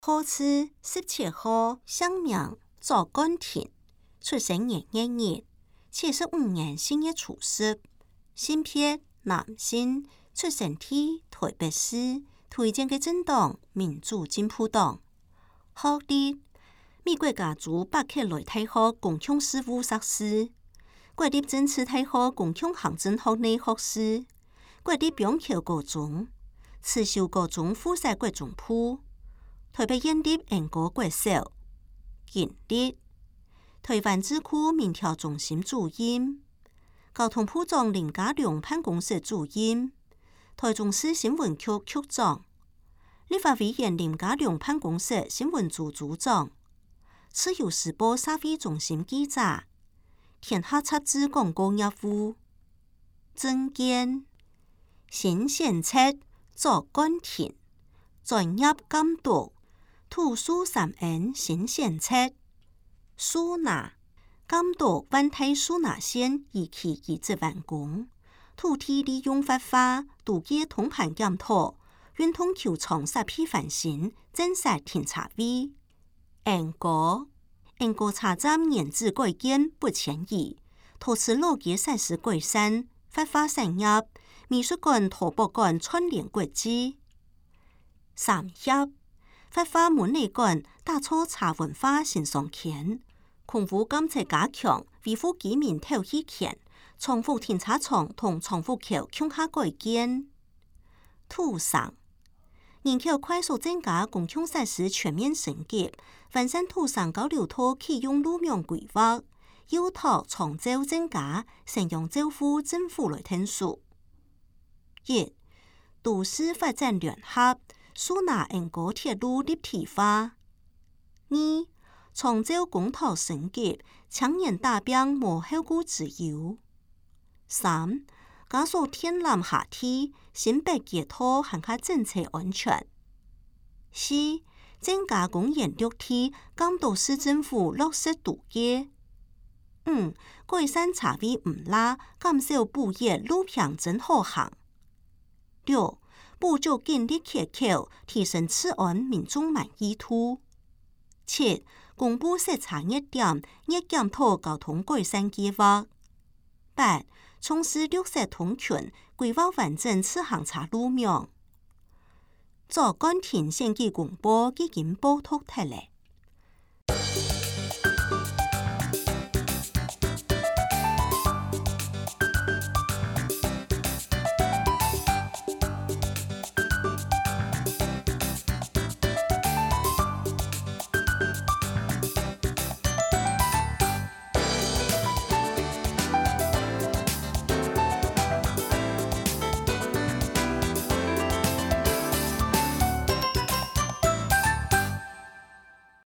好似17號鄉名左干田，出生年1月，75年4月初10，性別男性，出生地台北市，推薦嘅政黨民主進步黨。學歷美國加州伯克萊大學公共事務碩士，國立政治大學公共行政學內學士，國立中橋高中、慈修高中附設國中部，台北縣立延高國小，經歷台灣智庫民調中心主任，交通部長林佳龍辦公室主任，台中市新聞局局長，立法委員林佳龍辦公室新聞組組長，自由時報社會中心記者，天下雜誌廣告業務，政見新選策左干田，專業監督土樹3N新選策，樹拿監督萬泰樹拿線一期20萬公，土地利用法化土地通盤檢討，運通球場設批翻新，增設停車位。延高車站原址改建不遷移，陶瓷老街設施改善，發化產業，美術館、圖博館串聯國際。三峽發化文理館打造茶文化新商圈，控股監察加強，維護居民透氣權，重複停車場同重複橋向下改建。土生人口快速增加，公共設施全面升級，完善土生交流道啟用路面規劃，要托長洲增加，善用州府政府來聽數。1. 都市發展聯合，樹拿延高鐵路立體化。2. 長洲公投升級，青年大兵無後顧之憂。3. 加速天然下梯，新北街道行下政策安全。4. 增加公園綠地，監督市政府落實度假。5. 改善車位唔拉，減少補業路平真好行。6. 補助建立缺口，提升治安民眾滿意度。7. 公布篩查熱點，熱檢討交通改善計劃。8. 從事綠色通勤，規劃完整自行車路面。左干田選舉公報已經報讀出來。